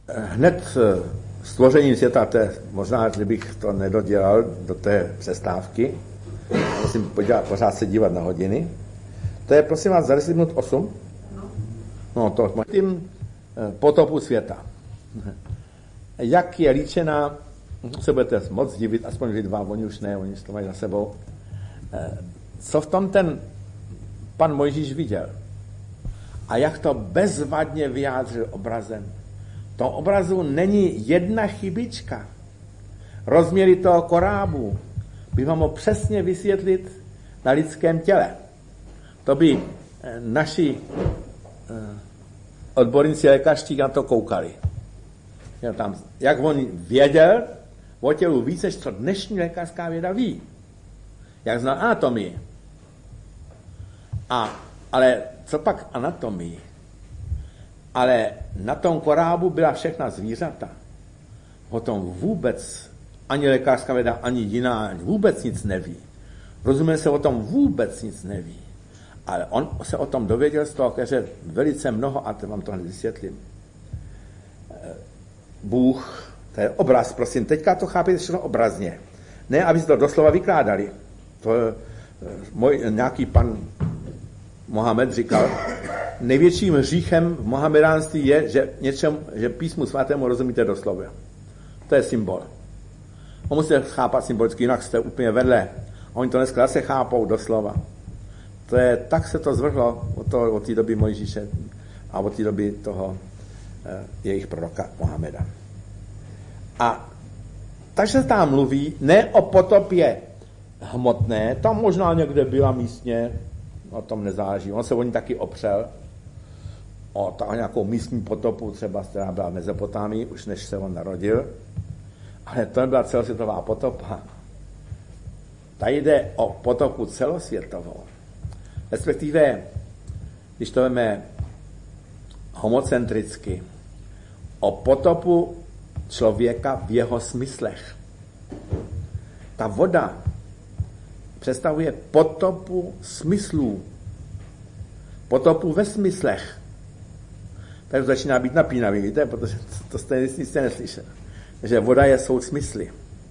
hned stvoření světa, možná, kdybych to nedodělal do té přestávky, musím pořád se dívat na hodiny, to je, prosím vás, za 10 minut 8? No to tím potopu světa. Jak je líčena, se budete moc divit, aspoň vy dva, oni už ne, oni to mají za sebou. Co v tom ten pan Mojžíš viděl? A jak to bezvadně vyjádřil obrazem. V tom obrazu není jedna chybička. Rozměry toho korábu by vám mohl přesně vysvětlit na lidském těle. To by naši odborníci lékařští na to koukali. Jak on věděl o tělu víc, než co dnešní lékařská věda ví. Jak zná anatomii. Ale co pak anatomii? Ale na tom korábu byla všechna zvířata. O tom vůbec ani lékařská věda, ani jiná vůbec nic neví. Rozumím, se o tom vůbec nic neví. Ale on se o tom dověděl z toho, že velice mnoho, a to vám to hned vysvětlím. Bůh, to je obraz, prosím, teďka to chápete všechno obrazně. Ne, aby si to doslova vykládali. To nějaký pan Mohamed říkal, největším hříchem v mohamedánství je, že písmu svatému rozumíte doslova. To je symbol. On musíte chápat symbolicky, jinak jste úplně vedle. Oni to dneska zase chápou doslova. Tak se to zvrhlo od té doby Mojžíše a od té doby toho jejich proroka Mohameda. A takže se tam mluví ne o potopě hmotné, tam možná někde byla místně, o tom nezáleží. On se o ní taky opřel o nějakou místní potopu, třeba která byla v Mezopotámii, už než se on narodil, ale to nebyla celosvětová potopa. Tady jde o potopu celosvětovou. Respektive, když to veme homocentricky, o potopu člověka v jeho smyslech. Ta voda představuje potopu smyslů. Potopu ve smyslech. Tak to začíná být napínavý, víte, protože to jste neslyšeli. Že voda je soud smysly.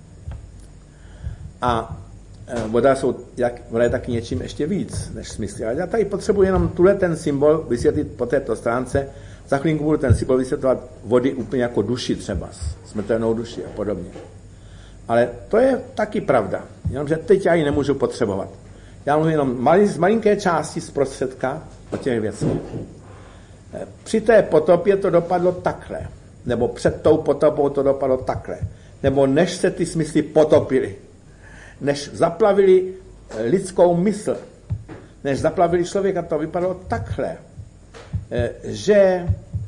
A voda je taky něčím ještě víc než smysly. Ale já tady potřebuji jenom tuhle ten symbol vysvětlit po této stránce. Za chvilinku budu ten symbol vysvětlovat vody úplně jako duši třeba, smrtelnou duši a podobně. Ale to je taky pravda. Jenomže teď já ji nemůžu potřebovat. Já mluvím jenom z malinké části zprostředka o těch věcech. Při té potopě to dopadlo takhle. Nebo před tou potopou to dopadlo takhle. Nebo než se ty smysly potopily. Než zaplavili lidskou mysl. Než zaplavili člověka, to vypadalo takhle. Že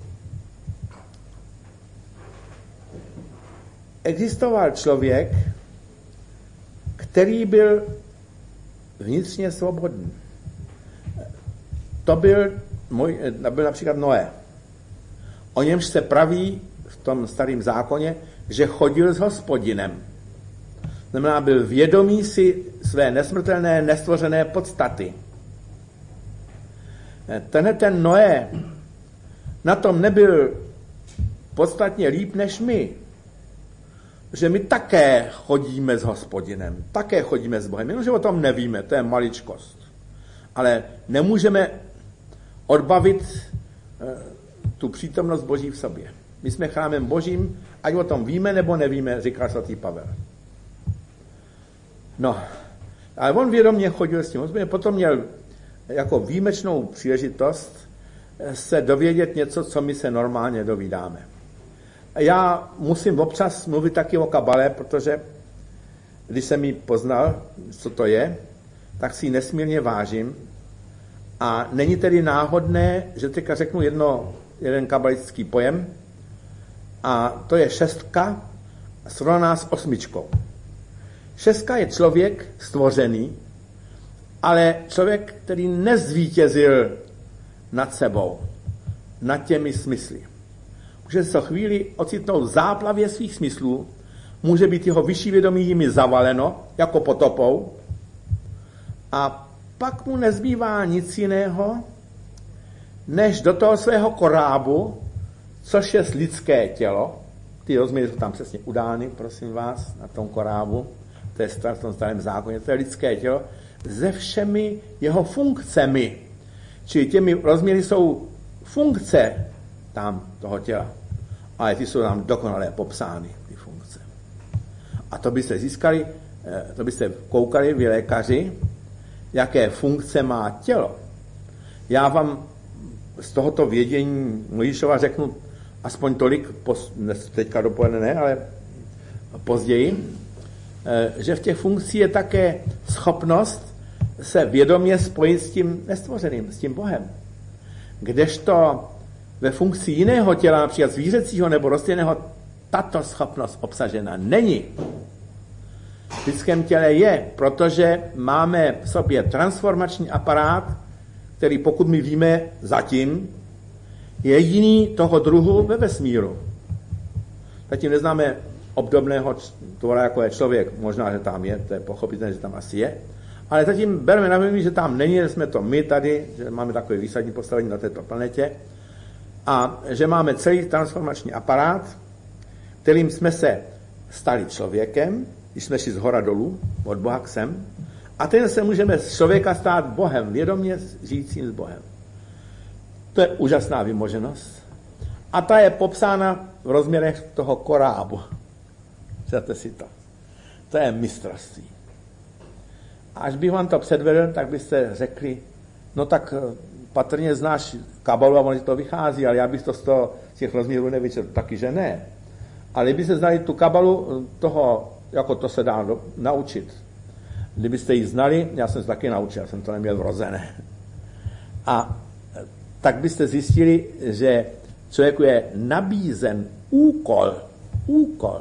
existoval člověk, který byl vnitřně svobodný. To byl například Noé. O němž se praví v tom starém zákoně, že chodil s Hospodinem. Znamená, byl vědomý si své nesmrtelné, nestvořené podstaty. Ten Noé na tom nebyl podstatně líp než my. Že my také chodíme s Hospodinem, také chodíme s Bohem, jenomže o tom nevíme, to je maličkost. Ale nemůžeme odbavit tu přítomnost Boží v sobě. My jsme chrámem Božím, ať o tom víme nebo nevíme, říká svatý Pavel. No, ale on vědomě chodil s tím, on potom měl jako výjimečnou příležitost se dovědět něco, co my se normálně dovídáme. Já musím občas mluvit taky o kabale, protože když jsem ji poznal, co to je, tak si ji nesmírně vážím. A není tedy náhodné, že teďka řeknu jeden kabalistický pojem, a to je 6 srovnaná s 8. 6 je člověk stvořený, ale člověk, který nezvítězil nad sebou, nad těmi smysly. Může se chvíli ocitnout v záplavě svých smyslů, může být jeho vyšší vědomí jimi zavaleno, jako potopou, a pak mu nezbývá nic jiného, než do toho svého korábu což je lidské tělo. Ty rozměry jsou tam přesně udány, prosím vás, na tom korábu, to je v tom starém zákoně, to je lidské tělo, se všemi jeho funkcemi. Čili těmi rozměry jsou funkce tam toho těla. Ale ty jsou tam dokonale popsány, ty funkce. A to byste získali, to byste koukali vy lékaři, jaké funkce má tělo. Já vám z tohoto vědění Mojžíšova řeknu aspoň tolik, teďka dopoledne ne, ale později, že v těch funkcích je také schopnost se vědomě spojit s tím nestvořeným, s tím Bohem. Kdežto ve funkci jiného těla, například zvířecího nebo rostlinného, tato schopnost obsažena není. V lidském těle je, protože máme v sobě transformační aparát, který, pokud my víme zatím, je jediný toho druhu ve vesmíru. Zatím neznáme obdobného tvora, jako je člověk. Možná, že tam je, to je pochopitelné, že tam asi je. Ale zatím bereme na vědomí, že tam není, že jsme to my tady, že máme takové výsadní postavení na této planetě a že máme celý transformační aparát, kterým jsme se stali člověkem, když jsme šli z hora dolů, od Boha k sem, a ten se můžeme z člověka stát Bohem, vědomě žijícím s Bohem. To je úžasná vymoženost. A ta je popsána v rozměrech toho korábu. Představte si to. To je mistrovství. A až bych vám to předvedl, tak byste řekli, no tak patrně znáš kabalu a ono to vychází, ale já bych to z těch rozměrů nevyčetl. Taky, že ne. Ale kdybyste znali tu kabalu toho, jako to se dá naučit. Kdybyste ji znali, já jsem se taky naučil, já jsem to neměl vrozené. A tak byste zjistili, že člověku je nabízen úkol,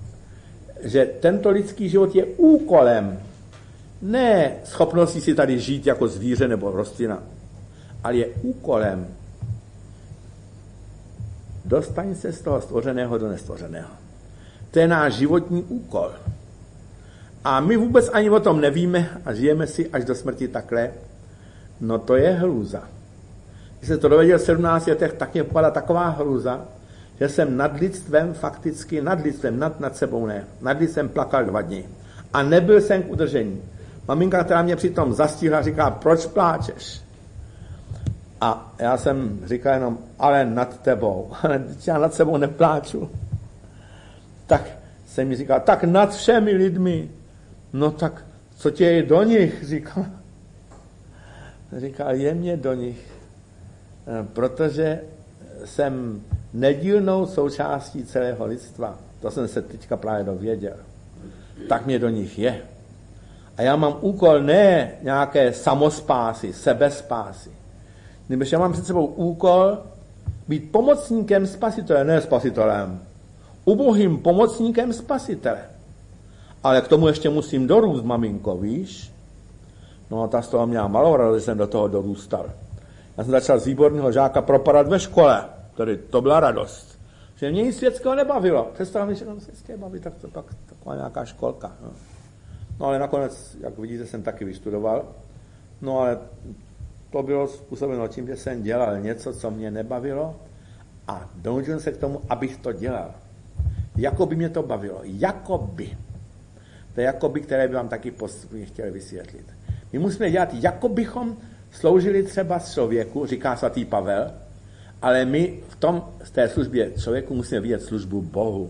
že tento lidský život je úkolem, ne schopností si tady žít jako zvíře nebo rostlina, ale je úkolem. Dostaň se z toho stvořeného do nestvořeného. To je náš životní úkol. A my vůbec ani o tom nevíme a žijeme si až do smrti takhle. No to je hrůza. Když jsem to dověděl v 17 letech, tak mě popadla taková hrůza, že jsem nad lidstvem, fakticky nad sebou ne, nad lidstvem plakal 2 dny. A nebyl jsem k udržení. Maminka, která mě přitom zastihla, říká, proč pláčeš? A já jsem říkal jenom, ale nad tebou. Ale já nad sebou nepláču. Tak jsem mi říkal, tak nad všemi lidmi. No tak, co tě je do nich, říkal. Říkal, je mě do nich. Protože jsem nedílnou součástí celého lidstva. To jsem se teďka právě dověděl. Tak mě do nich je. A já mám úkol ne nějaké samospásy, sebespásy. Nebož já mám před sebou úkol být pomocníkem spasitele, ne spasitelem. Ubohým pomocníkem spasitele. Ale k tomu ještě musím dorůst, maminko, víš? No a ta z toho měla malou radost, že jsem do toho dorůstal. Já jsem začal z výborného žáka propadat ve škole. Tedy to byla radost. Že mě nic světského nebavilo. Představím, že nám světské baví, tak to pak taková nějaká školka. No ale nakonec, jak vidíte, jsem taky vystudoval. No ale to bylo způsobeno tím, že jsem dělal něco, co mě nebavilo a donutil se k tomu, abych to dělal. Jako by mě to bavilo. Jakoby. To je jakoby, které by vám taky postupně chtěli vysvětlit. My musíme dělat, jako bychom sloužili třeba člověku, říká svatý Pavel, ale my v té službě člověku musíme vidět službu Bohu.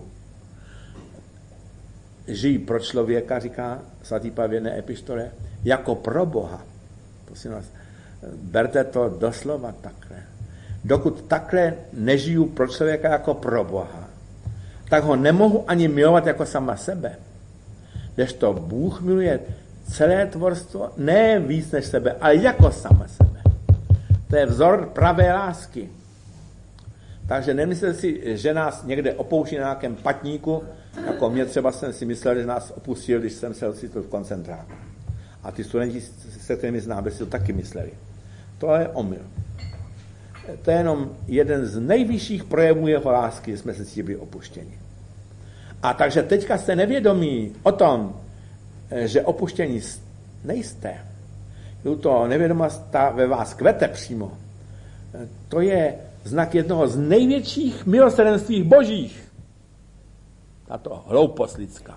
Žij pro člověka, říká svatý Pavel v jedné epištole, jako pro Boha. Prosím vás, berte to doslova takhle. Dokud takhle nežiju pro člověka jako pro Boha, tak ho nemohu ani milovat jako sama sebe. Kdežto Bůh miluje celé tvorstvo, ne víc než sebe, ale jako sama sebe. To je vzor pravé lásky. Takže nemyslete si, že nás někde opouští na nějakém patníku, jako mě třeba jsem si myslel, že nás opustil, když jsem se ocitl v koncentráku. A ty studenti, se kterými známe, si to taky mysleli. To je omyl. To je jenom jeden z nejvyšších projevů jeho lásky, že jsme se cítili opuštěni. A takže teďka jste nevědomí o tom, že opuštění nejste. To nevědomost ta ve vás kvete přímo. To je znak jednoho z největších milosrdenství božích. Tato hloupost lidská.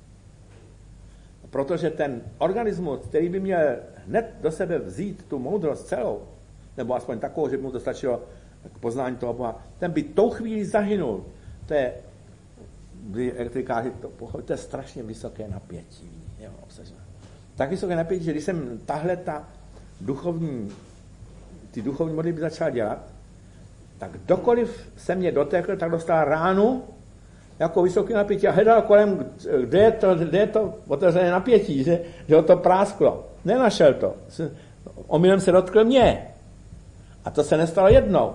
Protože ten organismus, který by měl hned do sebe vzít tu moudrost celou, nebo aspoň takovou, že by mu to stačilo k poznání toho Boha, ten by tou chvíli zahynul. To je, kdy elektrikáři to je strašně vysoké napětí. Jo, tak vysoké napětí, že když jsem ty duchovní modlitby začal dělat, tak kdokoliv se mě dotekl, tak dostal ránu jako vysoké napětí a hledal kolem, kde je to otevřené napětí, že ho to prásklo. Nenašel to. Omylem se dotkl mě. A to se nestalo jednou.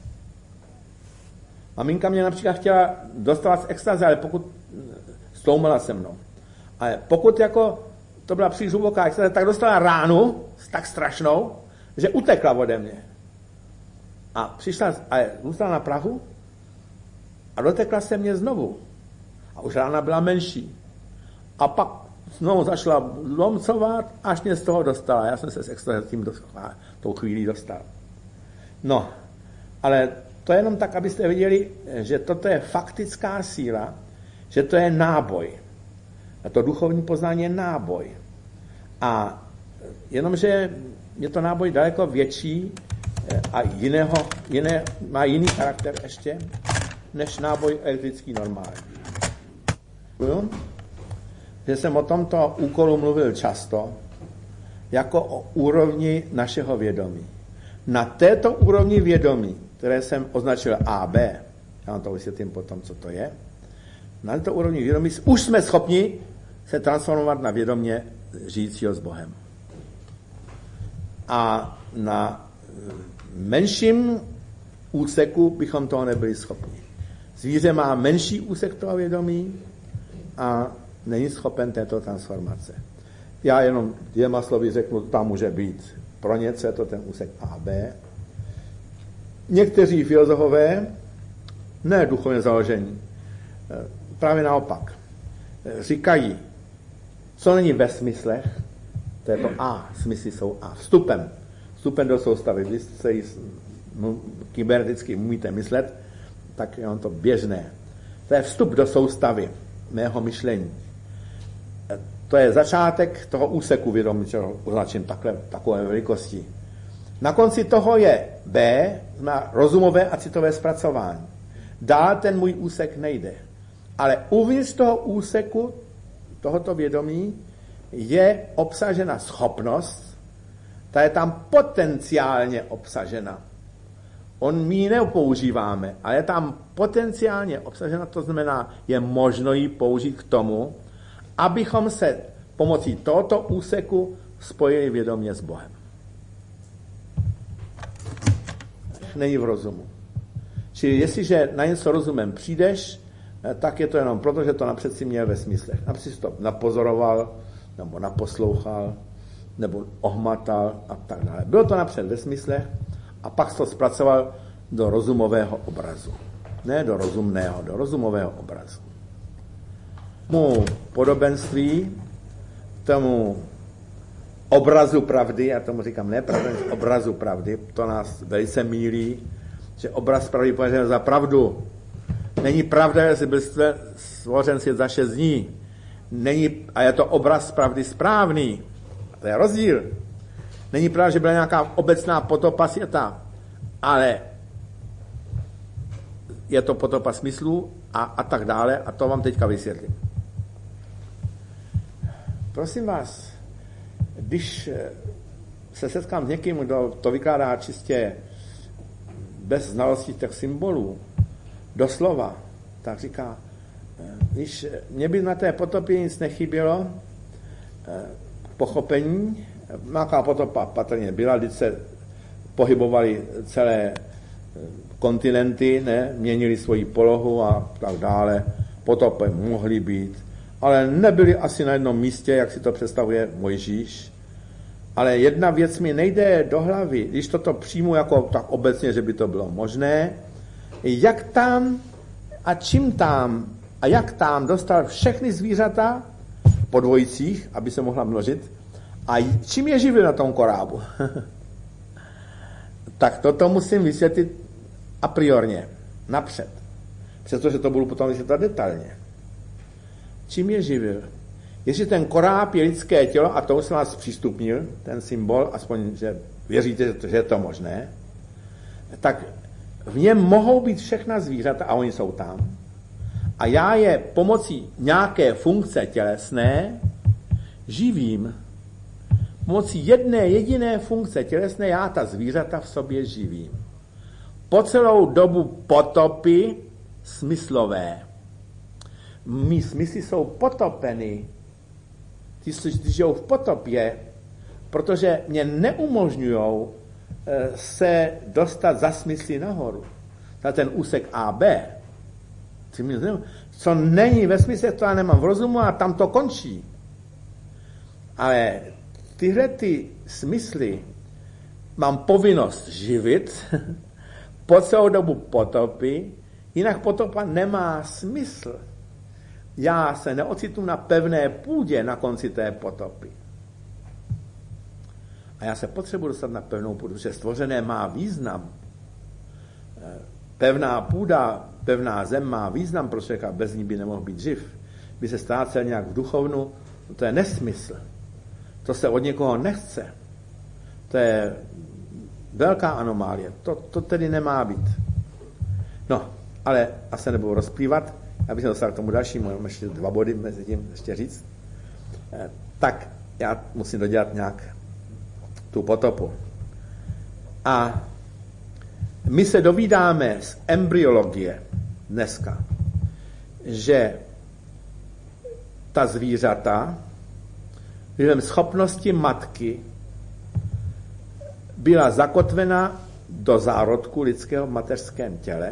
Maminka mě například chtěla dostat z extaze, ale pokud stoumala se mnou. Ale pokud jako to byla příliš hluboká extaze, tak dostala ránu, tak strašnou, že utekla ode mě. A přišla, ale zůstala na prahu a dotekla se mě znovu. A už rána byla menší. A pak znovu začala lomcovat, až mě z toho dostala. Já jsem se s extaze tou chvílí dostal. No, ale to je jenom tak, abyste viděli, že toto je faktická síla, že to je náboj. A to duchovní poznání je náboj. A jenomže je to náboj daleko větší a má jiný charakter ještě, než náboj elektrický normální. Že jsem o tomto úkolu mluvil často, jako o úrovni našeho vědomí. Na této úrovni vědomí, které jsem označil AB, já vám to vysvětlím potom, co to je, na této úrovni vědomí už jsme schopni se transformovat na vědomě žijícího s Bohem. A na menším úseku bychom toho nebyli schopni. Zvíře má menší úsek toho vědomí a není schopen této transformace. Já jenom 2 slovy řeknu, tam může být pro něco je to ten úsek AB. Někteří filozofové, ne duchovně založení, právě naopak, říkají, co není ve smyslech, to je to A, smysly jsou A. Vstupem do soustavy, když se kyberneticky umíte myslet, tak je to běžné. To je vstup do soustavy mého myšlení. To je začátek toho úseku vědomí, čo označím takové velikosti. Na konci toho je B, na rozumové a citové zpracování. Dál ten můj úsek nejde. Ale uvnitř toho úseku, tohoto vědomí, je obsažena schopnost, ta je tam potenciálně obsažena. My ji nepoužíváme, ale je tam potenciálně obsažena, to znamená, je možno ji použít k tomu, abychom se pomocí tohoto úseku spojili vědomě s Bohem. Není v rozumu. Čili jestliže na něco rozumem přijdeš, tak je to jenom proto, že to napřed si měl ve smyslech. Napřed si to napozoroval, nebo naposlouchal, nebo ohmatal a tak dále. Bylo to napřed ve smyslech a pak to zpracoval do rozumového obrazu. Ne do rozumného, do rozumového obrazu. Mu podobenství, tomu obrazu pravdy, já tomu říkám ne pravdy, obrazu pravdy, to nás velice mýlí, že obraz pravdy považujeme za pravdu. Není pravda, že byl stvořen svět za 6 dní. A je to obraz pravdy správný. To je rozdíl. Není pravda, že byla nějaká obecná potopa světa, ale je to potopa smyslů a tak dále, a to vám teďka vysvětlím. Prosím vás, když se setkám s někým, kdo to vykládá čistě bez znalostí těch symbolů, doslova, tak říká, když mě by na té potopě nic nechybělo, pochopení, nějaká potopa patrně byla, když se pohybovaly celé kontinenty, ne, měnili svoji polohu a tak dále, potopy mohly být, ale nebyly asi na jednom místě, jak si to představuje Mojžíš. Ale jedna věc mi nejde do hlavy, když toto přijmu jako tak obecně, že by to bylo možné, jak tam a čím tam a jak tam dostal všechny zvířata po dvojicích, aby se mohla množit, a čím je živil na tom korábu. Tak toto musím vysvětlit a priorně, napřed. Přestože to budu potom vysvětlovat detailně. Čím je živil? Jestli ten koráb je lidské tělo, a to jsem vás přístupnil, ten symbol, aspoň, že věříte, že je to možné, tak v něm mohou být všechna zvířata, a oni jsou tam, a já je pomocí nějaké funkce tělesné živím. Pomocí jedné jediné funkce tělesné já ta zvířata v sobě živím. Po celou dobu potopy smyslové. Mí smysly jsou potopeny. Ty žijou v potopě, protože mě neumožňují se dostat za smysly nahoru. Za ten úsek AB. Co není ve smysle, to já nemám v rozumu a tam to končí. Ale tyhle ty smysly mám povinnost živit po celou dobu potopy, jinak potopa nemá smysl. Já se neocitnu na pevné půdě na konci té potopy. A já se potřebuji dostat na pevnou půdu, protože stvořené má význam. Pevná půda, pevná zem má význam pro člověka, bez ní by nemohl být živ. By se ztrácel nějak v duchovnu, to je nesmysl. To se od někoho nechce. To je velká anomálie. To tedy nemá být. No, ale asi nebudu rozplývat. Já bych se dostal k tomu dalšímu, mám ještě 2 body mezi tím ještě říct. Tak já musím dodělat nějak tu potopu. A my se dovídáme z embryologie dneska, že ta zvířata během schopnosti matky byla zakotvena do zárodku lidského v mateřském těle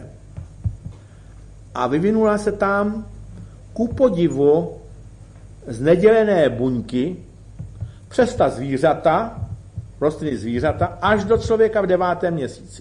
a vyvinula se tam ku podivu z nedělené buňky přes ta zvířata, rostliny zvířata, až do člověka v 9. měsíci.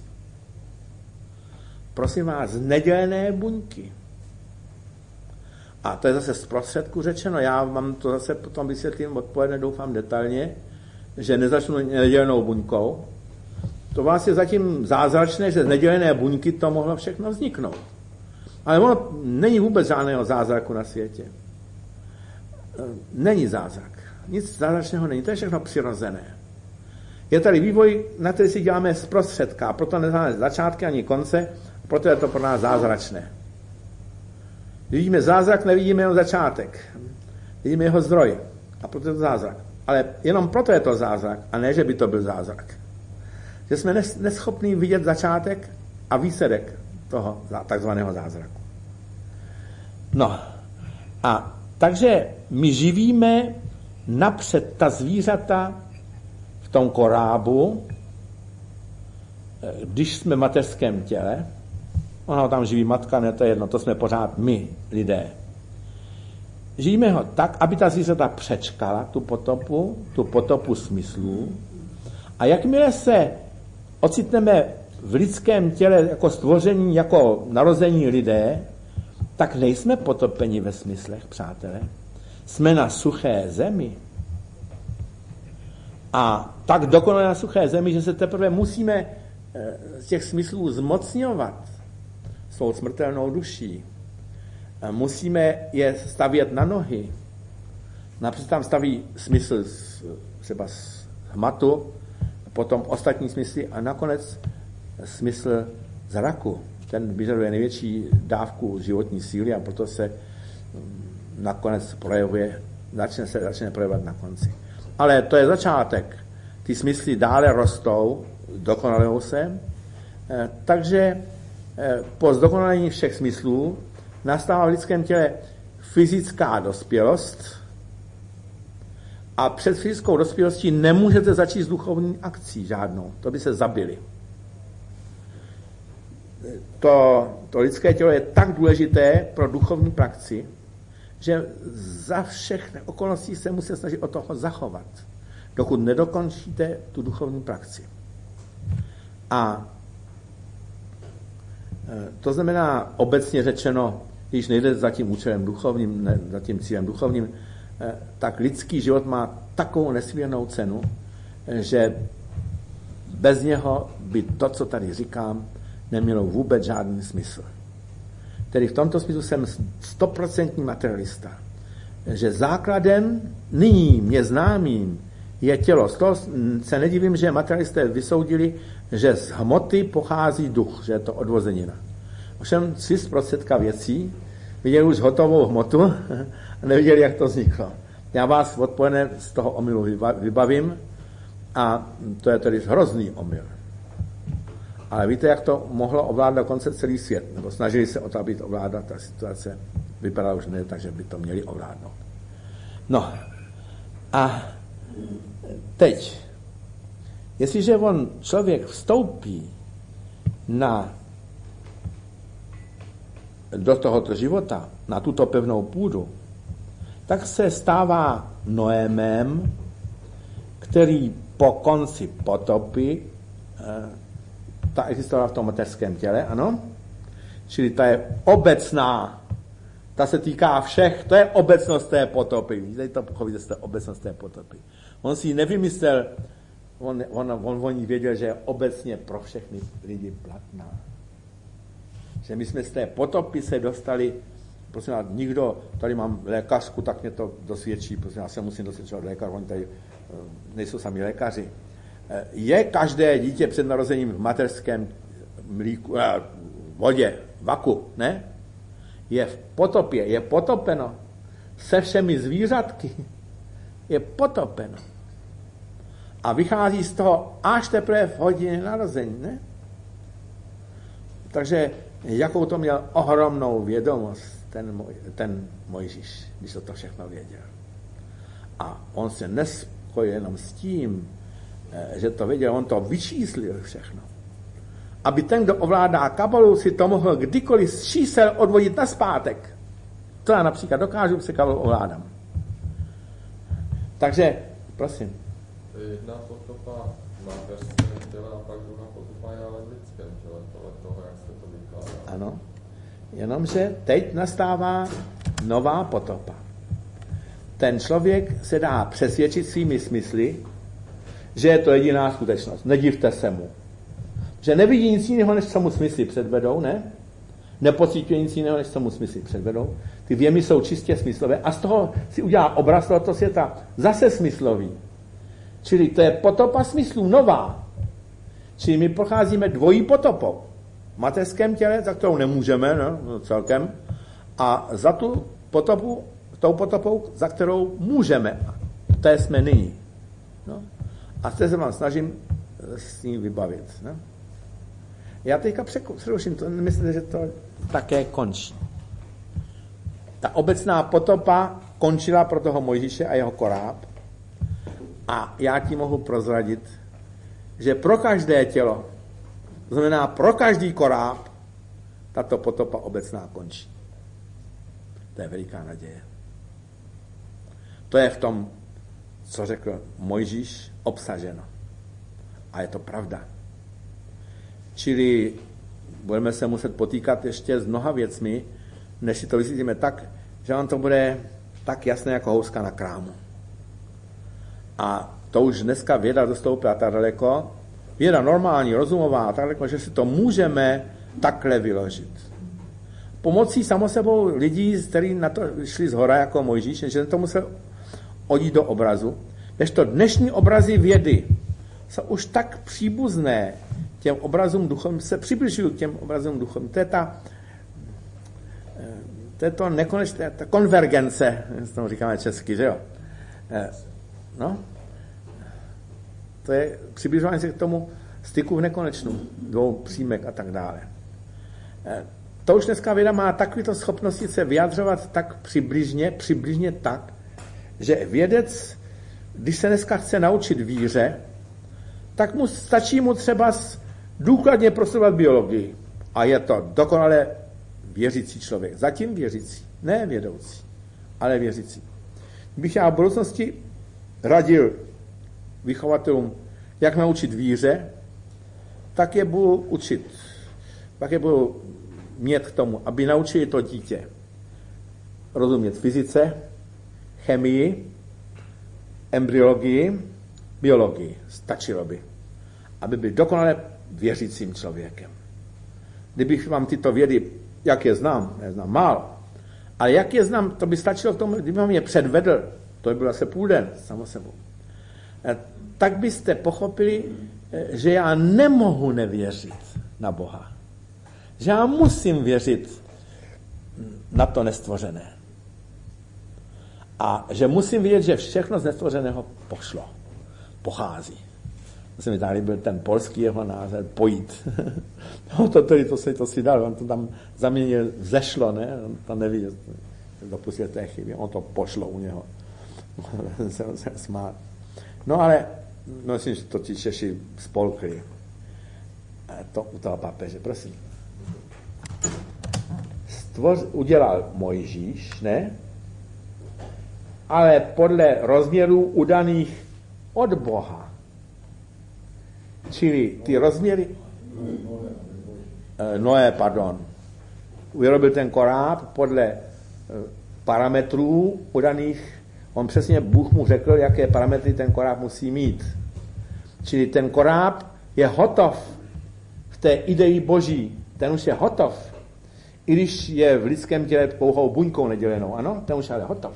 Prosím vás, z nedělené buňky. A to je zase z prostředku řečeno, já vám to zase potom vysvětlím odpoledne, doufám detailně, že nezačnu nedělenou buňkou. To vás je zatím zázračné, že z nedělené buňky to mohlo všechno vzniknout. Ale ono není vůbec žádného zázraku na světě. Není zázrak. Nic zázračného není, to je všechno přirozené. Je tady vývoj, na který si děláme z prostředka, proto neznáme začátky ani konce, proto je to pro nás zázračné. Vidíme zázrak, nevidíme jeho začátek. Vidíme jeho zdroj. A proto je to zázrak. Ale jenom proto je to zázrak, a ne, že by to byl zázrak. Že jsme neschopní vidět začátek a výsledek toho takzvaného zázraku. No. A takže my živíme napřed ta zvířata v tom korábu, když jsme v mateřském těle. Ona ho tam živí matka, ne, to je jedno, to jsme pořád my, lidé. Žijeme ho tak, aby ta zvířata přečkala tu potopu smyslů. A jakmile se ocitneme v lidském těle jako stvoření, jako narození lidé, tak nejsme potopeni ve smyslech, přátelé. Jsme na suché zemi. A tak dokonale na suché zemi, že se teprve musíme z těch smyslů zmocňovat svou smrtelnou duší. Musíme je stavět na nohy. Například tam staví smysl třeba z hmatu, potom ostatní smysly a nakonec smysl zraku. Ten vyžaduje největší dávku životní síly a proto se nakonec projevuje, začne projevovat na konci. Ale to je začátek. Ty smysly dále rostou, dokonalují se, takže po zdokonalení všech smyslů nastává v lidském těle fyzická dospělost a před fyzickou dospělostí nemůžete začít s duchovní akcí žádnou. To by se zabili. To lidské tělo je tak důležité pro duchovní praxi, že za všechny okolností se musíte snažit o toho zachovat, dokud nedokončíte tu duchovní praxi. A to znamená obecně řečeno, když nejde za tím účelem duchovním, ne za tím cílem duchovním, tak lidský život má takovou nesmírnou cenu, že bez něho by to, co tady říkám, nemělo vůbec žádný smysl. Tedy v tomto smyslu jsem 100% materialista. Že základem nyní mě známým je tělo. Z toho se nedivím, že materialisté vysoudili, že z hmoty pochází duch, že je to odvozenina. Ovšem 3% věcí viděli už hotovou hmotu a neviděli, jak to vzniklo. Já vás odpoledne z toho omylu vybavím a to je tedy hrozný omyl. Ale víte, jak to mohlo ovládat dokonce celý svět, nebo snažili se o to, aby to ovládat, ta situace vypadala už ne, takže by to měli ovládnout. No a teď, jestliže on člověk vstoupí do tohoto života, na tuto pevnou půdu, tak se stává Noémem, který po konci potopy, ta existovala v tom mateřském těle, ano? Čili ta je obecná, ta se týká všech, to je obecnost té potopy. Víte, to pochopíte, to je obecnost té potopy. On si ji nevymyslel, on ní věděl, že je obecně pro všechny lidi platná. Že my jsme z té potopy se dostali, prosím vás, nikdo, tady mám lékařku, tak mě to dosvědčí, prosím vás, se musím dosvědčovat lékař, oni tady nejsou sami lékaři. Je každé dítě před narozením v mateřském mlíku, vodě, vaku, ne? Je v potopě, je potopeno se všemi zvířatky, je potopeno. A vychází z toho až teprve v hodině narození, ne? Takže jakou to měl ohromnou vědomost ten Mojžíš, když to všechno věděl. A on se nespojil jenom s tím, že to věděl, on to vyčíslil všechno. Aby ten, kdo ovládá kabalu, si to mohl kdykoliv z čísel odvodit nazpátek. To já například dokážu, se kabalu ovládám. Takže, prosím. To je jedna potopa na mateřském těle a pak druhá potopa je ale v lidském těle, podle toho, jak se to vykládá. Ano, jenomže teď nastává nová potopa. Ten člověk se dá přesvědčit svými smysly, že je to jediná skutečnost. Nedivte se mu. Že nevidí nic jiného, než co mu smysly předvedou, ne? Nepocítuje nic jiného, než co mu smysly předvedou. Ty věmy jsou čistě smyslové a z toho si udělá obraz tohoto světa zase smyslový. Čili to je potopa smyslů nová. Čili my procházíme dvojí potopou. V mateřském těle, za kterou nemůžeme, no, celkem, a za tu potopu, tou potopou, za kterou můžeme. To jsme nyní. No. A zde se vám snažím s ním vybavit. No. Já teďka přeruším, to nemyslíte, že to také končí. Ta obecná potopa končila pro toho Mojžíše a jeho koráb. A já ti mohu prozradit, že pro každé tělo, to znamená pro každý koráb, tato potopa obecná končí. To je veliká naděje. To je v tom, co řekl Mojžíš, obsaženo. A je to pravda. Čili budeme se muset potýkat ještě s mnoha věcmi, než si to vysvětlíme tak, že vám to bude tak jasné jako houska na krámu. A to už dneska věda dostoupila tak daleko, věda normální, rozumová, tak daleko, že si to můžeme takhle vyložit. Pomocí samosebou lidí, kteří na to šli zhora jako Mojžíš, že to musel odjít do obrazu, nežto dnešní obrazy vědy jsou už tak příbuzné těm obrazům duchovým, se přibližují k těm obrazům duchovým. To je to nekonečné, ta konvergence, to říkáme česky, že jo? No, to je přibližování se k tomu styku v nekonečnu, dvou přímek a tak dále. To už dneska věda má takovýto schopnosti se vyjadřovat tak přibližně tak, že vědec, když se dneska chce naučit víře, tak mu stačí mu třeba důkladně prostudovat biologii. A je to dokonale věřící člověk. Zatím věřící. Ne vědoucí, ale věřící. Kdybych já v budoucnosti radil vychovatelům, jak naučit víře, tak je budu učit. Tak je budu mít k tomu, aby naučili to dítě rozumět fyzice, chemii, embryologii, biologii. Stačilo by. Aby byl dokonale věřícím člověkem. kdybych vám tyto vědy, jak je znám, neznám málo, ale jak je znám, to by stačilo k tomu, kdyby vám je předvedl, to by bylo asi půl den, samo sebou, tak byste pochopili, že já nemohu nevěřit na Boha. Že já musím věřit na to nestvořené. A že musím vědět, že všechno z nestvořeného pochází. To mi tady byl ten polský jeho název, pojít. No, to si dal, on to tam zaměnil, vzešlo, ne? On to neví, dopustil té chyby, on to pošlo u něho. se smát. No ale, myslím, že to ti Češi spolkli. To u toho papeže, prosím. Udělal Mojžíš, ne? Ale podle rozměrů udaných od Boha. Čili ty rozměry... Noé, pardon. Vyrobil ten koráb podle parametrů udaných. On přesně, Bůh mu řekl, jaké parametry ten koráb musí mít. Čili ten koráb je hotov v té ideji Boží. Ten už je hotov. I když je v lidském těle pouhou buňkou nedělenou. Ano, ten už je ale hotov.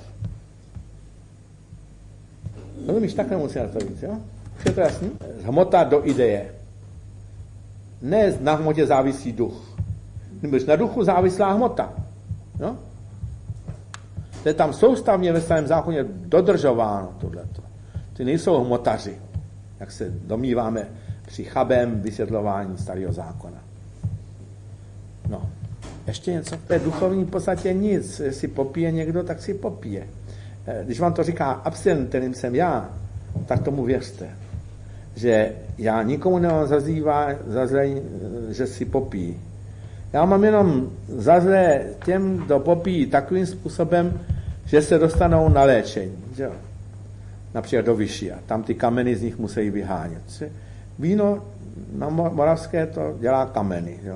Rozumíš, tak nemusí na to víc, jo? Už je to jasný? Z hmota do ideje. Ne na hmotě závisí duch. Nebož na duchu závislá hmota. Jo? To je tam soustavně ve Starém zákoně dodržováno tohleto. Ty nejsou hmotaři, jak se domníváme při chabém vysvětlování Starého zákona. No. Ještě něco v té duchovní podstatě nic. Jestli popije někdo, tak si popije. Když vám to říká abstinent, kterým jsem já, tak tomu věřte. Že já nikomu nemám za zlé, že si popíjí. Já mám jenom za zlé těm, kdo popíjí takovým způsobem, že se dostanou na léčení. Že? Například do Vyšia. Tam ty kameny z nich musí vyhánět. Víno na Moravské to dělá kameny. Že?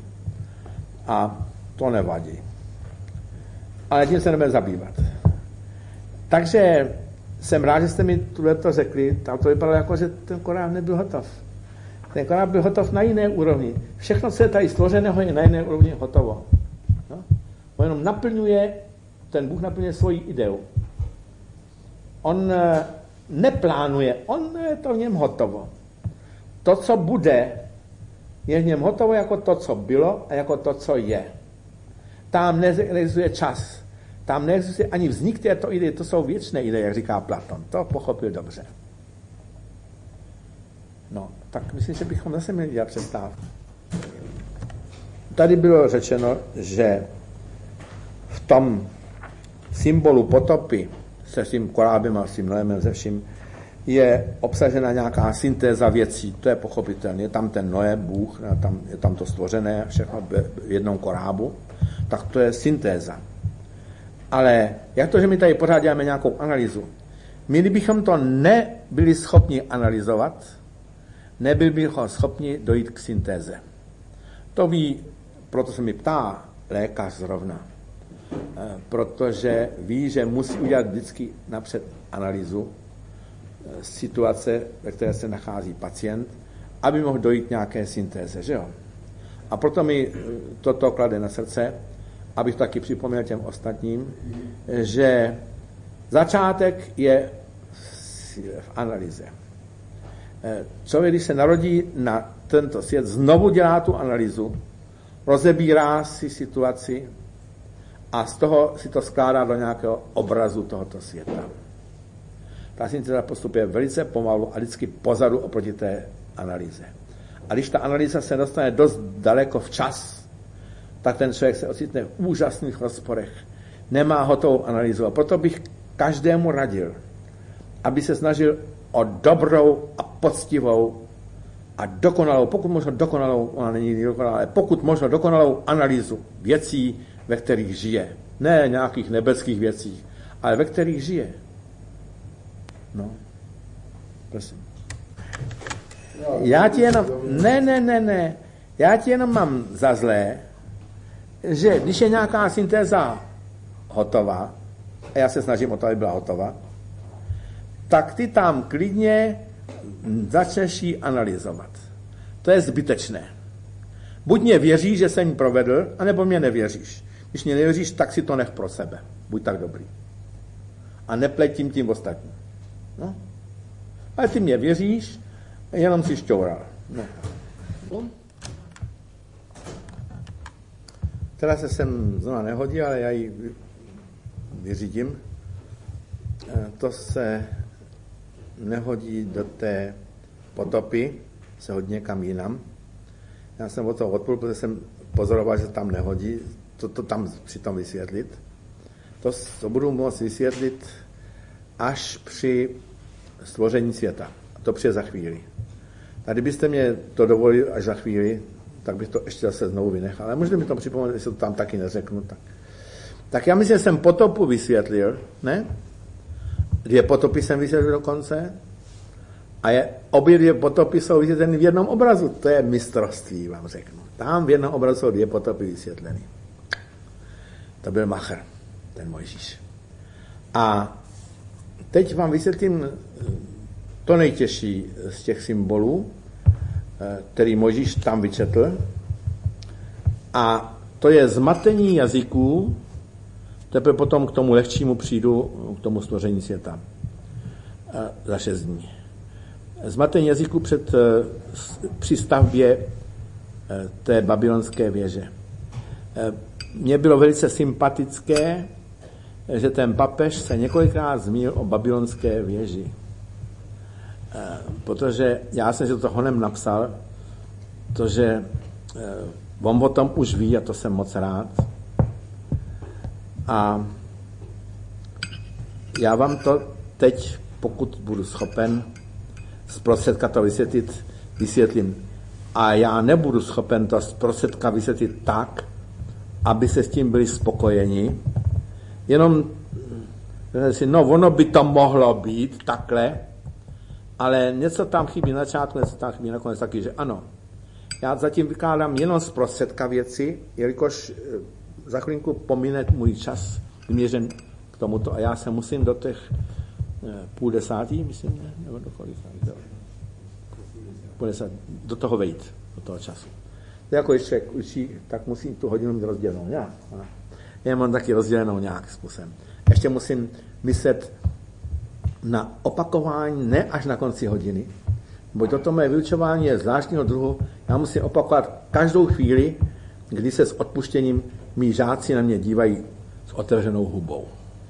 A to nevadí. Ale tím se nebudeme zabývat. Takže jsem rád, že jste mi to řekli. Tam to vypadalo jako, že ten koráb nebyl hotov. Ten koráb byl hotov na jiné úrovni. Všechno, co je tady stvořeného, je na jiné úrovni hotovo. No? On jenom ten Bůh naplňuje svoji ideu. On neplánuje, on je to v něm hotovo. To, co bude, je v něm hotovo jako to, co bylo a jako to, co je. Tam neexistuje čas. Tam neexistuje ani vznik této ideje, to jsou věčné ideje, jak říká Platon. To pochopil dobře. No, tak myslím, že bychom zase měli dělat přestávku. Tady bylo řečeno, že v tom symbolu potopy se tím korábem a s tím Noémem ze vším je obsažena nějaká syntéza věcí. To je pochopitelné. Je tam ten Noé, Bůh, je tam to stvořené, všechno v jednom korábu. Tak to je syntéza. Ale jak to, že my tady pořád děláme nějakou analýzu? My, kdybychom to nebyli schopni analyzovat, nebyli bychom schopni dojít k syntéze. To ví, proto se mi ptá lékař zrovna. Protože ví, že musí udělat vždycky napřed analýzu situace, ve které se nachází pacient, aby mohl dojít nějaké syntéze, že jo? A proto mi toto klade na srdce, abych taky připomněl těm ostatním, že začátek je v analýze. Člověk, když se narodí na tento svět, znovu dělá tu analýzu, rozebírá si situaci a z toho si to skládá do nějakého obrazu tohoto světa. Ta syntéza postupuje velice pomalu a vždycky pozadu oproti té analýze. A když ta analýza se dostane dost daleko včas, tak ten člověk se ocitne v úžasných rozporech. Nemá hotovou analýzu. A proto bych každému radil, aby se snažil o dobrou a poctivou a dokonalou, pokud možno dokonalou, ona není dokonalá, ale pokud možno dokonalou analýzu věcí, ve kterých žije. Ne nějakých nebeských věcí, ale ve kterých žije. No. Prosím. Já ti jenom... Ne. Já ti jenom mám za zlé, že když je nějaká syntéza hotová, a já se snažím o to, aby byla hotová, tak ty tam klidně začneš ji analyzovat. To je zbytečné. Buď mě věříš, že jsem ji provedl, anebo mě nevěříš. Když mě nevěříš, tak si to nech pro sebe. Buď tak dobrý. A nepleť tím ostatním. No. Ale ty mě věříš, jenom si šťoural. No. Teda se sem znovu nehodí, ale já ji vyřídím. To se nehodí do té potopy, se hodí někam jinam. Já jsem od toho odpůl, protože jsem pozoroval, že tam nehodí, to tam přitom vysvětlit. To budu moct vysvětlit až při stvoření světa. To přijde za chvíli. Tady byste mě to dovolili až za chvíli, tak bych to ještě zase znovu vynechal. Ale můžete mi to připomenout, jestli to tam taky neřeknu. Tak já myslím, že jsem potopu vysvětlil, ne? 2 potopy jsem vysvětlil dokonce. A obě 2 potopy jsou vysvětleny v jednom obrazu. To je mistrovství, vám řeknu. Tam v jednom obrazu jsou 2 potopy vysvětleny. To byl Machr, ten Mojžíš. A teď vám vysvětlím to nejtěžší z těch symbolů, který Mojžíš tam vyčetl. A to je zmatení jazyků, teprve potom k tomu lehčímu přijdu, k tomu stvoření světa za 6 dní. Zmatení jazyků při stavbě té babylonské věže. Mně bylo velice sympatické, že ten papež se několikrát zmínil o babylonské věži. Protože já jsem si to honem napsal, protože on o tom už ví a to jsem moc rád. A já vám to teď, pokud budu schopen zprostředka to vysvětlím. A já nebudu schopen to zprostředka vysvětlit tak, aby se s tím byli spokojeni. Jenom si, ono by to mohlo být takhle, ale něco tam chybí na začátku, něco tam chybí nakonec taky, že ano. Já zatím vykládám jenom zprostředka věci, jelikož za chvilinku pomine můj čas vyměřen k tomuto a já se musím do těch 9:30, myslím, ne? Nebo do kolika? 9:30, do toho vejít, do toho času. Jako když člověk učí, tak musím tu hodinu mít rozdělenou nějak. Já mám taky rozdělenou nějak způsobem. Ještě musím myslet na opakování, ne až na konci hodiny, bo toto mé vyučování je zvláštního druhu. Já musím opakovat každou chvíli, kdy se s odpuštěním mí žáci na mě dívají s otevřenou hubou.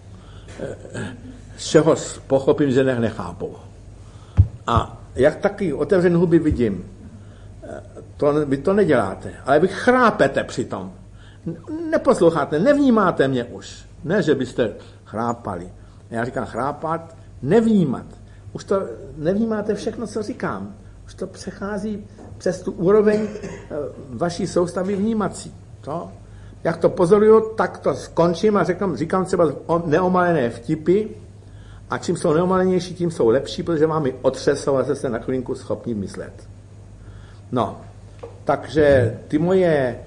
Z čeho pochopím, že nechápou. A jak taky otevřené huby vidím, vy to neděláte, ale vy chrápete přitom. Neposloucháte, nevnímáte mě už. Ne, že byste chrápali. Já říkám chrápat, nevnímat. Už to nevnímáte všechno, co říkám. Už to přechází přes tu úroveň vaší soustavy vnímací. Jak to pozoruju, tak to skončím a říkám třeba neomalené vtipy a čím jsou neomalenější, tím jsou lepší, protože vám je otřesou a jste na chvilinku schopni myslet. No, takže ty moje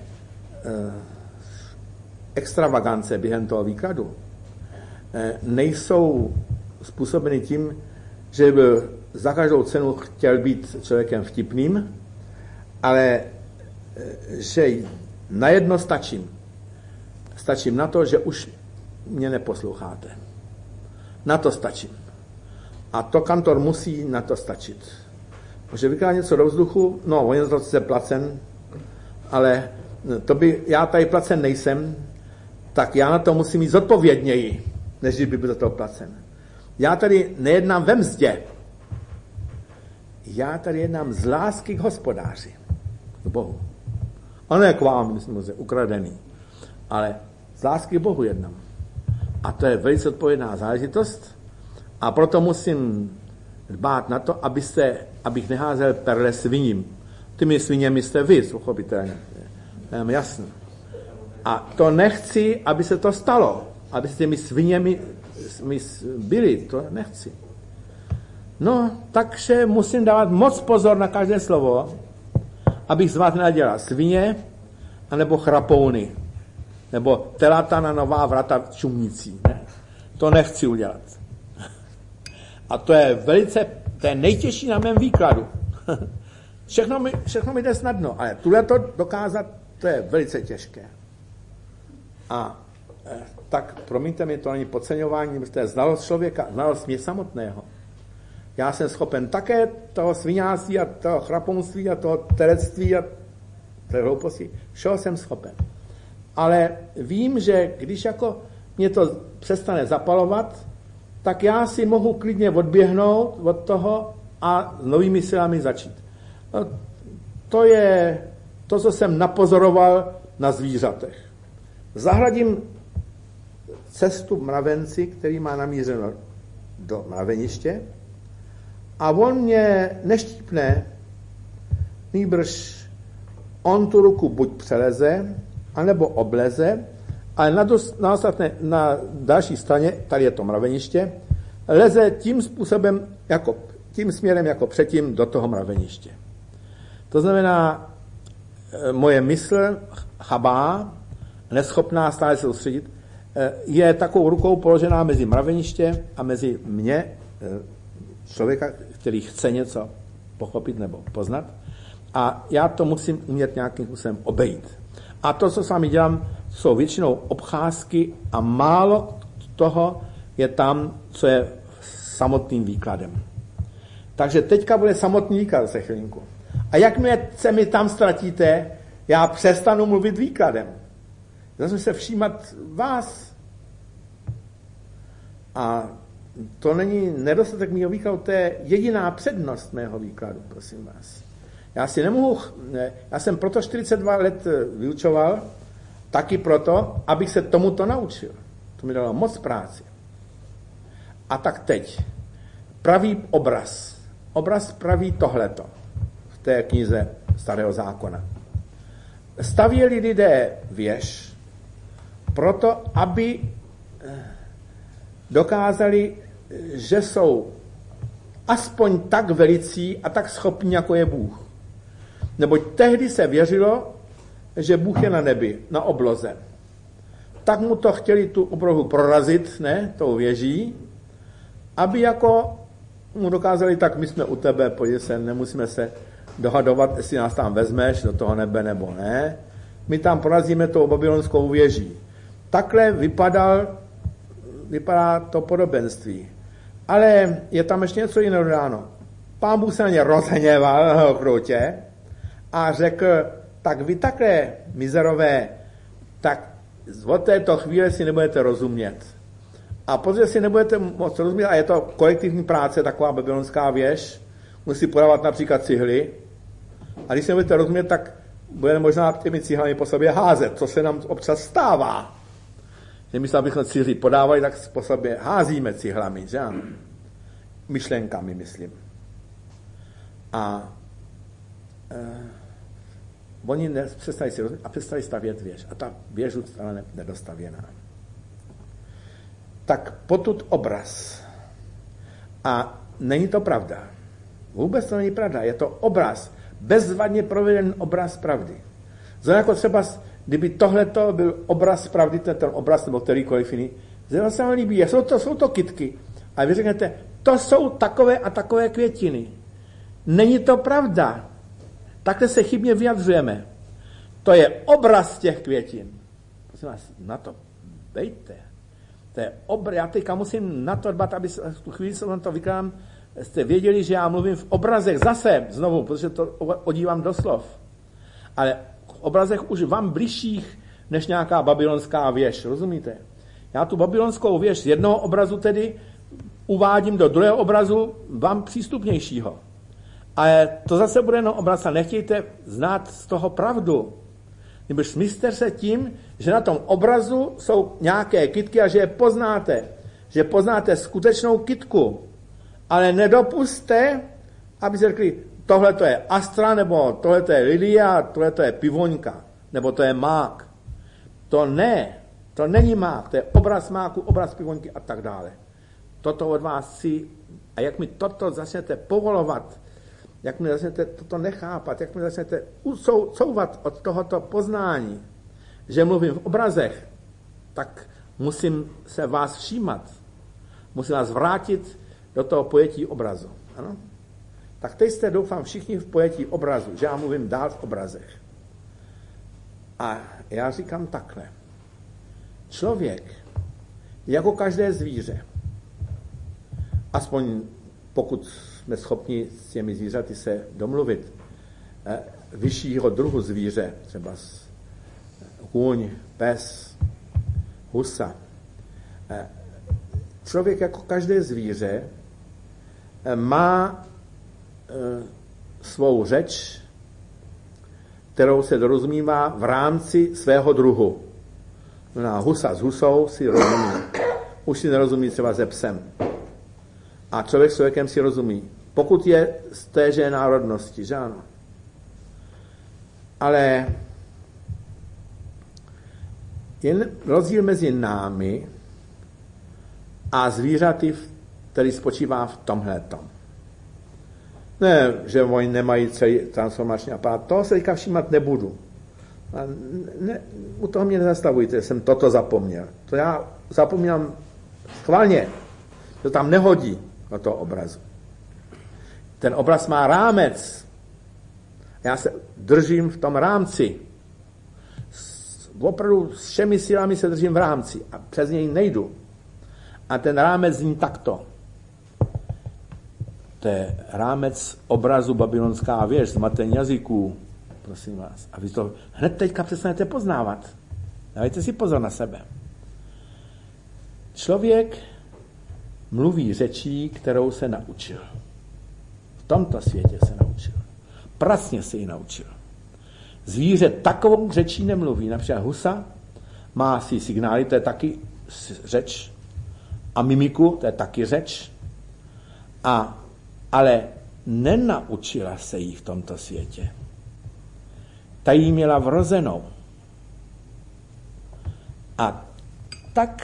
extravagance během toho výkladu nejsou způsobeny tím, že by za každou cenu chtěl být člověkem vtipným, ale že na jedno stačím. Stačím na to, že už mě neposloucháte. Na to stačím. A to kantor musí na to stačit. Protože vykládá něco do vzduchu, on je to sice placen, ale já tady placen nejsem, tak já na to musím jít zodpovědněji, než kdyby byl za to placen. Já tady nejednám ve mzdě. Já tady jednám z lásky k Hospodáři, k Bohu. A ne k vám, myslím, že ukradený. Ale z lásky k Bohu jednám. A to je velice odpovědná záležitost. A proto musím dbát na to, abych neházel perle sviním. Těmi sviněmi jste vy, pochopitelně. Jasný. A to nechci, aby se to stalo. Aby se těmi sviněmi byli. To nechci. No, takže musím dávat moc pozor na každé slovo, abych z vás nenadělal svině, anebo chrapouny, nebo telata na nová vrata čumnicí. Ne? To nechci udělat. A to je nejtěžší na mém výkladu. Všechno mi jde snadno, ale tuhle to dokázat, to je velice těžké. A tak promiňte mi, to není podceňování, to je znalost člověka, znalost mě samotného. Já jsem schopen také toho sviňáctví a toho chrapomství a toho terectví a té hlouposti. Všeho jsem schopen. Ale vím, že když jako mě to přestane zapalovat, tak já si mohu klidně odběhnout od toho a s novými silami začít. No, to je to, co jsem napozoroval na zvířatech. Zahradím cestu mravenci, který má namířeno do mraveniště, a on mě neštípne, nýbrž on tu ruku buď přeleze, anebo obleze, ale na další straně, tady je to mraveniště, leze tím způsobem, tím směrem jako předtím do toho mraveniště. To znamená, moje mysl chabá, neschopná stále se soustředit, je takovou rukou položená mezi mraveniště a mezi mě, člověka, který chce něco pochopit nebo poznat. A já to musím umět nějakým způsobem obejít. A to, co s vámi dělám, jsou většinou obcházky a málo toho je tam, co je samotným výkladem. Takže teďka bude samotný výklad za chvilinku. A jakmile se mi tam ztratíte, já přestanu mluvit výkladem. Začnu se všímat vás. A to není nedostatek mého výkladu, to je jediná přednost mého výkladu, prosím vás. Já jsem proto 42 let vyučoval, taky proto, abych se tomuto naučil. To mi dalo moc práce. A tak teď. Pravý obraz. Obraz praví tohleto v té knize Starého zákona. Stavěli lidé věž proto, aby dokázali, že jsou aspoň tak velicí a tak schopní, jako je Bůh. Neboť tehdy se věřilo, že Bůh je na nebi, na obloze. Tak mu to chtěli tu oblohu prorazit, tou věží, aby jako mu dokázali, tak my jsme u tebe, pojď se, nemusíme se dohadovat, jestli nás tam vezmeš do toho nebe nebo ne. My tam prorazíme tou babylonskou věží. Takhle vypadá to podobenství. Ale je tam ještě něco jiného dáno. Pán Bůh se na ně rozhněval krutě a řekl, tak vy takhle mizerové, tak od této chvíle si nebudete rozumět. A protože si nebudete moc rozumět, a je to kolektivní práce, taková babylonská věž, musí podávat například cihly, a když si nebudete rozumět, tak budeme možná těmi cihlami po sobě házet, co se nám občas stává. Že my se, abychom cihly podávali, tak po sobě házíme cihlami, že ano? Myšlenkami, myslím. A oni přestali si rozumět a přestali stavět věž. A ta věž zůstala nedostavěná. Tak potud obraz. A není to pravda. Vůbec to není pravda. Je to obraz. Bezvadně provedený obraz pravdy. Znamená jako třeba, kdyby tohleto byl obraz pravdy, ten obraz nebo kterýkoliv jiný, zrovna se mi líbí, jsou to kytky. A vy řeknete, to jsou takové a takové květiny. Není to pravda. Takhle se chybně vyjadřujeme. To je obraz těch květin. Prosím vás, na to bejte. To je já teďka musím na to dbat, aby v tu chvíli, co vám to vykládám, jste věděli, že já mluvím v obrazech zase znovu, protože to odívám do slov. Ale v obrazech už vám bližších než nějaká babylonská věž, rozumíte? Já tu babylonskou věž z jednoho obrazu tedy uvádím do druhého obrazu vám přístupnějšího. Ale to zase bude jenom obraz a nechtějte znát z toho pravdu. Nebo smyslte se tím, že na tom obrazu jsou nějaké kytky a že je poznáte. Že poznáte skutečnou kytku. Ale nedopuste, aby se řekli, tohle to je astra, nebo tohle to je lilia, tohle to je pivoňka, nebo to je mák. To ne, to není mák, to je obraz máku, obraz pivoňky a tak dále. Toto od vás si, a jak mi toto začnete povolovat, jak mi začnete toto nechápat, jak mi začnete couvat od tohoto poznání, že mluvím v obrazech, tak musím se vás všímat. Musím vás vrátit do toho pojetí obrazu. Ano? Tak teď jste, doufám, všichni v pojetí obrazu, že já mluvím dál v obrazech. A já říkám takhle. Člověk, jako každé zvíře, aspoň pokud jsme schopni s těmi zvířaty se domluvit, vyššího druhu zvíře, třeba kůň, pes, husa. Člověk jako každé zvíře má svou řeč, kterou se dorozumívá v rámci svého druhu. Husa s husou si rozumí. Už si nerozumí třeba se psem. A člověk s člověkem si rozumí. Pokud je z téže národnosti, že ano. Ale jen rozdíl mezi námi a zvířaty, který spočívá v tomhletom. Ne, že oni nemají celý transformační aparát. Toho se teďka všímat nebudu. A ne, u toho mě nezastavujte, jsem toto zapomněl. To já zapomínám schválně. To tam nehodí do toho obrazu. Ten obraz má rámec. Já se držím v tom rámci. Opravdu s všemi silami se držím v rámci a přes něj nejdu. A ten rámec zní takto. To je rámec obrazu Babylonská věž, zmatení jazyků, prosím vás. A vy to hned teďka přestanete poznávat. Dávejte si pozor na sebe. Člověk mluví řečí, kterou se naučil. V tomto světě se naučil. Pracně se ji naučil. Zvíře takovou řečí nemluví. Například husa má si signály, to je taky řeč. A mimiku, to je taky řeč. Ale nenaučila se jí v tomto světě. Ta jí měla vrozenou. A tak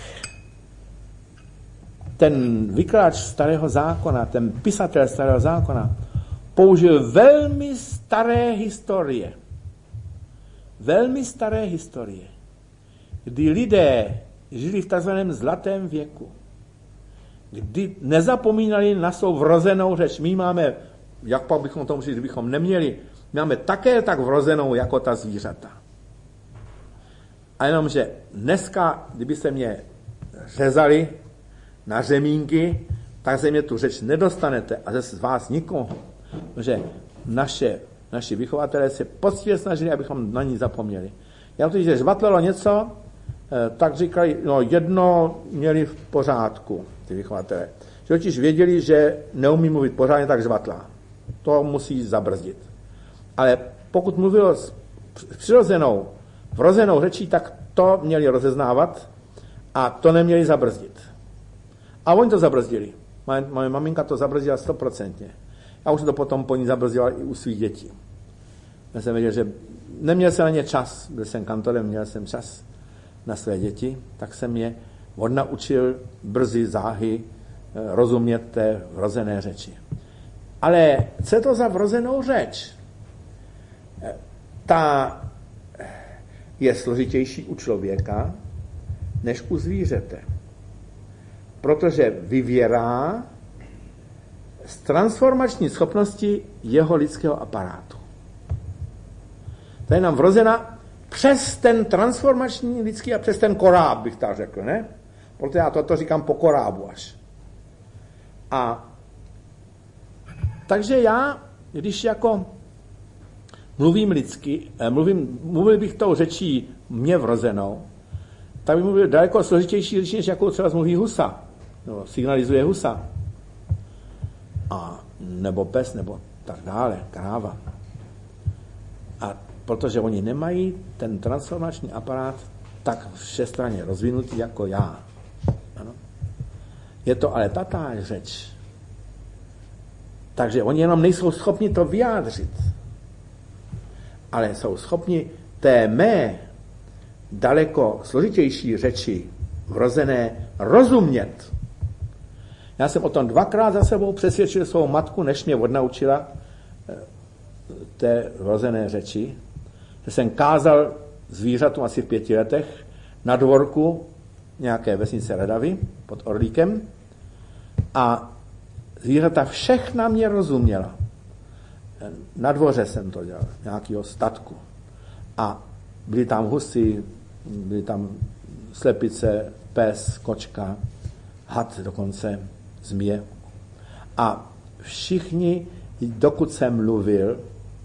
ten vykladač starého zákona, ten pisatel starého zákona, použil velmi staré historie. Velmi staré historie, kdy lidé žili v takzvaném zlatém věku, kdy nezapomínali na svou vrozenou řeč. My máme, jak pak bychom tomu říct, kdybychom neměli, máme také tak vrozenou jako ta zvířata. A jenomže dneska, kdyby se mě řezali na řemínky, tak se mě tu řeč nedostanete a z vás nikoho. Protože naši vychovatelé se poctivě snažili, abychom na ní zapomněli. Já to, když žvatlelo něco, tak říkali, no jedno měli v pořádku, ty vychovatelé. Že totiž věděli, že neumí mluvit pořádně, tak žvatlá. To musí zabrzdit. Ale pokud mluvilo s přirozenou, vrozenou řečí, tak to měli rozeznávat a to neměli zabrzdit. A oni to zabrzdili. Moje maminka to zabrzdila 100%. Já už to potom po ní zabrzdila i u svých dětí. Já jsem věděl, že neměl jsem na ně čas, byl jsem kantorem, měl jsem čas na své děti, tak jsem je odnaučil brzy záhy rozumět té vrozené řeči. Ale co je to za vrozenou řeč? Ta je složitější u člověka, než u zvířete. Protože vyvěrá z transformační schopnosti jeho lidského aparátu. To je nám vrozena přes ten transformační lidský a přes ten koráb, bych tak řekl, ne? Proto já toto říkám po korábu až. A takže já, když jako mluvím lidsky, mluvil bych tou řečí mě vrozenou, tak bych mluvil daleko složitější řečí, než jakou třeba mluví husa, nebo signalizuje husa. A nebo pes, nebo tak dále, kráva. A protože oni nemají ten transformační aparát tak všestranně rozvinutý jako já. Ano? Je to ale tatáž řeč. Takže oni jenom nejsou schopni to vyjádřit. Ale jsou schopni té mé daleko složitější řeči vrozené rozumět. Já jsem o tom dvakrát za sebou přesvědčil svou matku, než mě odnaučila té vrozené řeči. Že jsem kázal zvířatům asi v 5 letech na dvorku nějaké vesnice Redavy pod Orlíkem a zvířata všechna mě rozuměla. na dvoře jsem to dělal, nějakého statku. A byli tam husy, byli tam slepice, pes, kočka, had dokonce, zmije. A všichni, dokud jsem mluvil,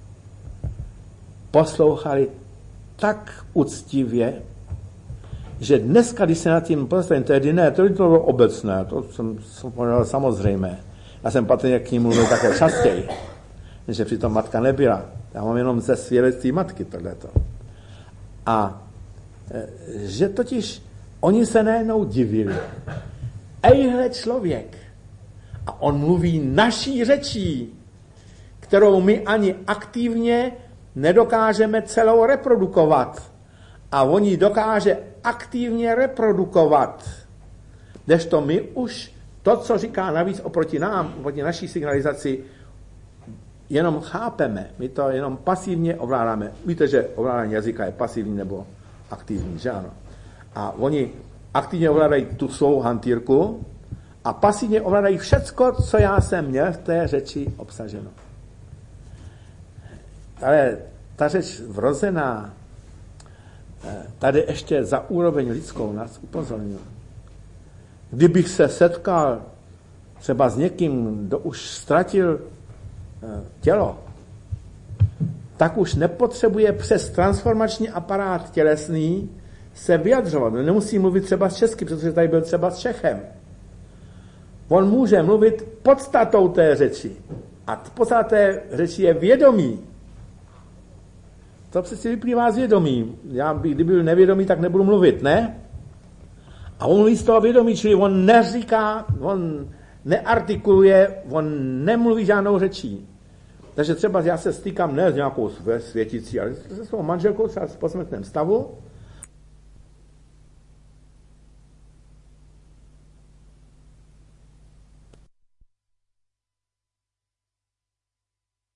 poslouchali tak úctivě, že dneska, když se nad tím pozastavím, tehdy ne, to bylo obecné, to jsem poněl samozřejmé. Já jsem patrně k ní mluvil také častěji, že přitom matka nebyla. Já mám jenom ze svědectví matky tohleto. A že totiž oni se najednou divili. Ejhle člověk. A on mluví naší řečí, kterou my ani aktivně nedokážeme celou reprodukovat. A oni dokáže aktivně reprodukovat. Kdežto my už to, co říká navíc oproti nám, oproti naší signalizaci, jenom chápeme. My to jenom pasivně ovládáme. Víte, že ovládání jazyka je pasivní nebo aktivní, že ano? A oni aktivně ovládají tu svou hantýrku a pasivně ovládají všecko, co já jsem měl v té řeči obsaženo. Ale ta řeč vrozená, tady ještě za úroveň lidskou nás upozornil. Kdybych se setkal třeba s někým, kdo už ztratil tělo, tak už nepotřebuje přes transformační aparát tělesný se vyjadřovat. Nemusí mluvit třeba s česky, protože tady byl třeba s Čechem. On může mluvit podstatou té řeči. A podstata té řeči je vědomí. To přeci vyplývá z vědomí. Já kdyby byl nevědomý, tak nebudu mluvit, ne? A on mluví z toho vědomí, čili on neříká, on neartikuluje, on nemluví žádnou řečí. Takže třeba já se stýkám ne s nějakou světící, ale se svou manželkou třeba v posmrtném stavu